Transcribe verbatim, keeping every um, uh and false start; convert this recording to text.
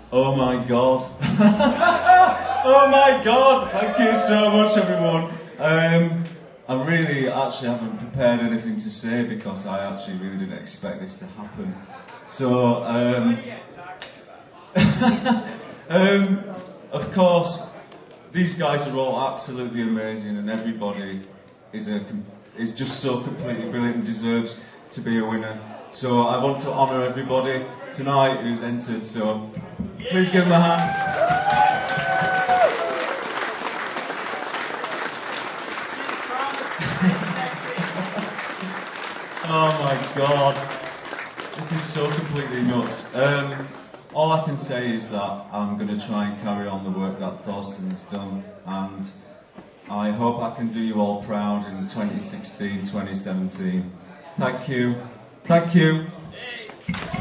Oh my God. Oh my God. Thank you so much, everyone. Um, I really actually haven't prepared anything to say because I actually really didn't expect this to happen. So, um, um, of course, these guys are all absolutely amazing, and everybody is a is just so completely brilliant and deserves to be a winner. So I want to honour everybody tonight who's entered. So please give them a hand. Oh my God, this is so completely nuts. Um, all I can say is that I'm going to try and carry on the work that Thorsten's done, and I hope I can do you all proud in twenty sixteen, twenty seventeen. Thank you. Thank you.